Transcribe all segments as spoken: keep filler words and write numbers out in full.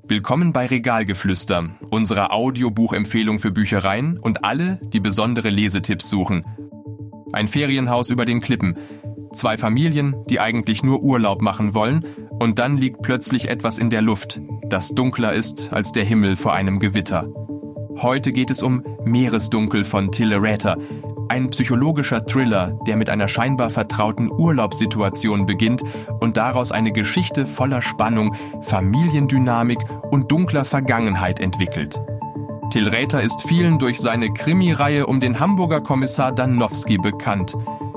Willkommen bei Regalgeflüster, unserer Audiobuchempfehlung für Büchereien und alle, die besondere Lesetipps suchen. Ein Ferienhaus über den Klippen. Zwei Familien, die eigentlich nur Urlaub machen wollen, und dann liegt plötzlich etwas in der Luft, das dunkler ist als der Himmel vor einem Gewitter. Heute geht es um Meeresdunkel von Till Rater, ein psychologischer Thriller, der mit einer scheinbar vertrauten Urlaubssituation beginnt und daraus eine Geschichte voller Spannung, Familiendynamik und dunkler Vergangenheit entwickelt. Till Rater ist vielen durch seine Krimireihe um den Hamburger Kommissar Danowski bekannt.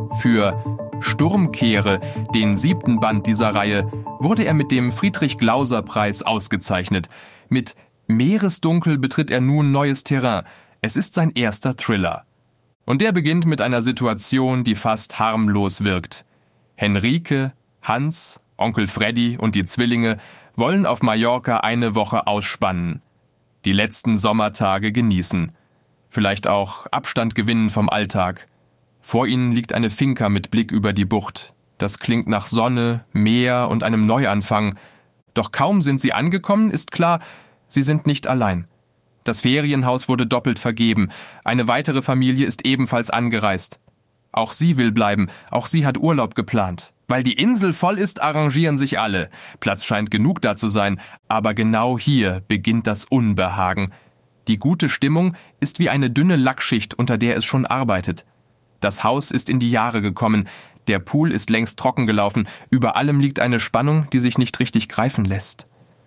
Für Sturmkehre, den siebten Band dieser Reihe, wurde er mit dem Friedrich-Glauser-Preis ausgezeichnet. Mit Meeresdunkel betritt er nun neues Terrain. Es ist sein erster Thriller. Und der beginnt mit einer Situation, die fast harmlos wirkt. Henrike, Hans, Onkel Freddy und die Zwillinge wollen auf Mallorca eine Woche ausspannen. Die letzten Sommertage genießen. Vielleicht auch Abstand gewinnen vom Alltag. Vor ihnen liegt eine Finca mit Blick über die Bucht. Das klingt nach Sonne, Meer und einem Neuanfang. Doch kaum sind sie angekommen, ist klar, sie sind nicht allein. Das Ferienhaus wurde doppelt vergeben. Eine weitere Familie ist ebenfalls angereist. Auch sie will bleiben, auch sie hat Urlaub geplant. Weil die Insel voll ist, arrangieren sich alle. Platz scheint genug da zu sein, aber genau hier beginnt das Unbehagen. Die gute Stimmung ist wie eine dünne Lackschicht, unter der es schon arbeitet. Das Haus ist in die Jahre gekommen, der Pool ist längst trocken gelaufen, über allem liegt eine Spannung, die sich nicht richtig greifen lässt.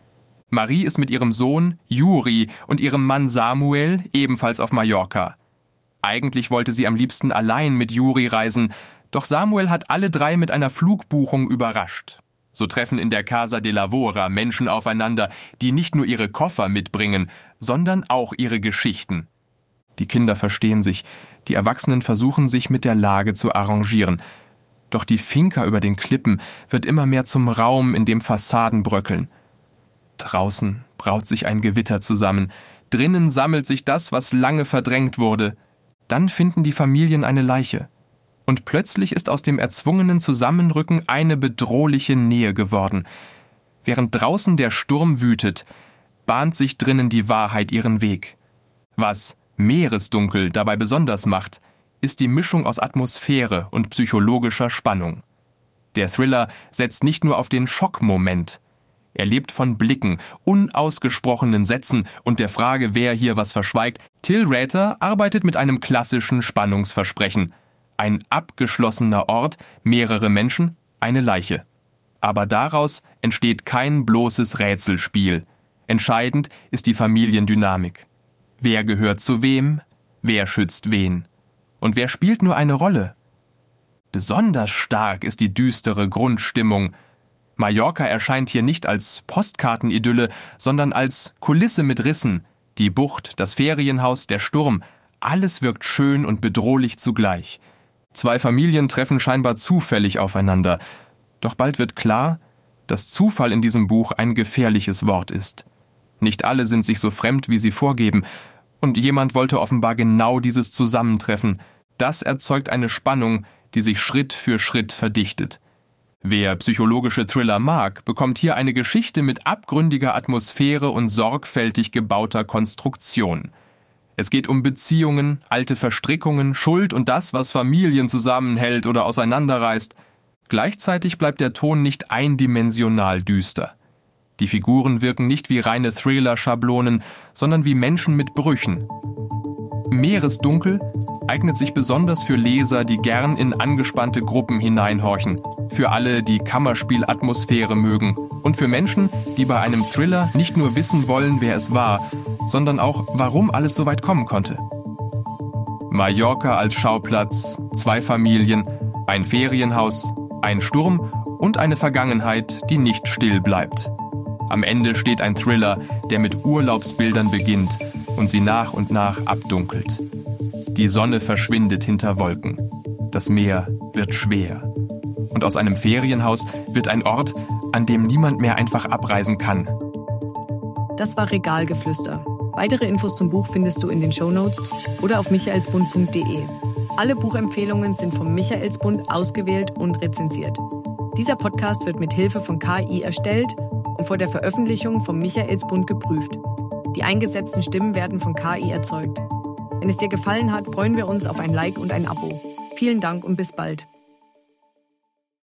Marie ist mit ihrem Sohn Juri und ihrem Mann Samuel ebenfalls auf Mallorca. Eigentlich wollte sie am liebsten allein mit Juri reisen, doch Samuel hat alle drei mit einer Flugbuchung überrascht. So treffen in der Casa de Lavora Menschen aufeinander, die nicht nur ihre Koffer mitbringen, sondern auch ihre Geschichten. Die Kinder verstehen sich, die Erwachsenen versuchen sich mit der Lage zu arrangieren. Doch die Finca über den Klippen wird immer mehr zum Raum, in dem Fassaden bröckeln. Draußen braut sich ein Gewitter zusammen, drinnen sammelt sich das, was lange verdrängt wurde. Dann finden die Familien eine Leiche. Und plötzlich ist aus dem erzwungenen Zusammenrücken eine bedrohliche Nähe geworden. Während draußen der Sturm wütet, bahnt sich drinnen die Wahrheit ihren Weg. Was Meeresdunkel dabei besonders macht, ist die Mischung aus Atmosphäre und psychologischer Spannung. Der Thriller setzt nicht nur auf den Schockmoment. Er lebt von Blicken, unausgesprochenen Sätzen und der Frage, wer hier was verschweigt. Till Rater arbeitet mit einem klassischen Spannungsversprechen. Ein abgeschlossener Ort, mehrere Menschen, eine Leiche. Aber daraus entsteht kein bloßes Rätselspiel. Entscheidend ist die Familiendynamik. Wer gehört zu wem? Wer schützt wen? Und wer spielt nur eine Rolle? Besonders stark ist die düstere Grundstimmung. Mallorca erscheint hier nicht als Postkartenidylle, sondern als Kulisse mit Rissen. Die Bucht, das Ferienhaus, der Sturm, alles wirkt schön und bedrohlich zugleich. Zwei Familien treffen scheinbar zufällig aufeinander. Doch bald wird klar, dass Zufall in diesem Buch ein gefährliches Wort ist. Nicht alle sind sich so fremd, wie sie vorgeben. Und jemand wollte offenbar genau dieses Zusammentreffen. Das erzeugt eine Spannung, die sich Schritt für Schritt verdichtet. Wer psychologische Thriller mag, bekommt hier eine Geschichte mit abgründiger Atmosphäre und sorgfältig gebauter Konstruktion. Es geht um Beziehungen, alte Verstrickungen, Schuld und das, was Familien zusammenhält oder auseinanderreißt. Gleichzeitig bleibt der Ton nicht eindimensional düster. Die Figuren wirken nicht wie reine Thriller-Schablonen, sondern wie Menschen mit Brüchen. Meeresdunkel eignet sich besonders für Leser, die gern in angespannte Gruppen hineinhorchen, für alle, die Kammerspielatmosphäre mögen und für Menschen, die bei einem Thriller nicht nur wissen wollen, wer es war, sondern auch, warum alles so weit kommen konnte. Mallorca als Schauplatz, zwei Familien, ein Ferienhaus, ein Sturm und eine Vergangenheit, die nicht still bleibt. Am Ende steht ein Thriller, der mit Urlaubsbildern beginnt und sie nach und nach abdunkelt. Die Sonne verschwindet hinter Wolken. Das Meer wird schwer. Und aus einem Ferienhaus wird ein Ort, an dem niemand mehr einfach abreisen kann. Das war Regalgeflüster. Weitere Infos zum Buch findest du in den Shownotes oder auf michaelsbund punkt de. Alle Buchempfehlungen sind vom Michaelsbund ausgewählt und rezensiert. Dieser Podcast wird mit Hilfe von K I erstellt und und vor der Veröffentlichung vom Michaelsbund geprüft. Die eingesetzten Stimmen werden von K I erzeugt. Wenn es dir gefallen hat, freuen wir uns auf ein Like und ein Abo. Vielen Dank und bis bald.